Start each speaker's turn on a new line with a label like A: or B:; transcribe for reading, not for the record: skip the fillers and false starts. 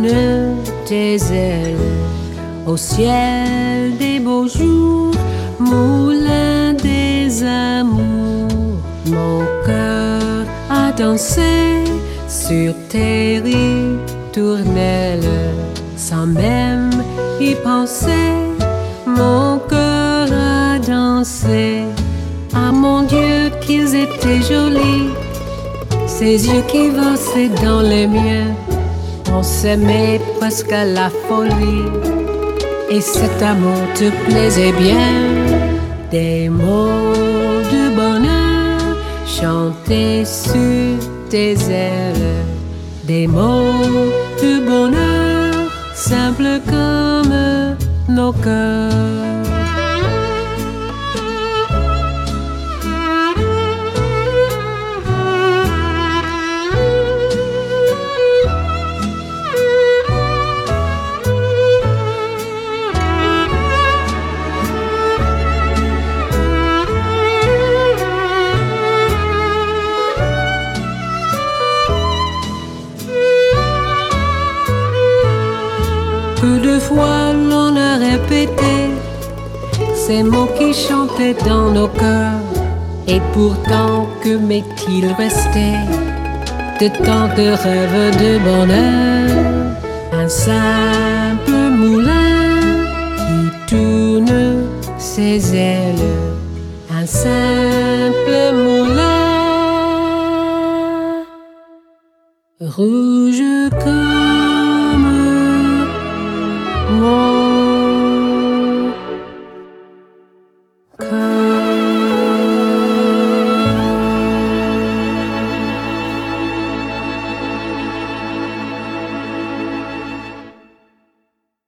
A: tourne tes ailes au ciel des beaux jours, moulin des amours. Mon cœur a dansé sur tes ritournelles, sans même y penser. Mon cœur a dansé. Ah mon Dieu, qu'ils étaient jolis, ces yeux qui valsaient dans les miens. On s'aimait presque à la folie, et cet amour te plaisait bien. Des mots de bonheur chantés sur tes ailes, des mots de bonheur simples comme nos cœurs. Peu de fois l'on a répété ces mots qui chantaient dans nos cœurs, et pourtant que m'est-il resté de tant de rêves de bonheur? Un simple moulin qui tourne ses ailes, un simple moulin rouge comme mon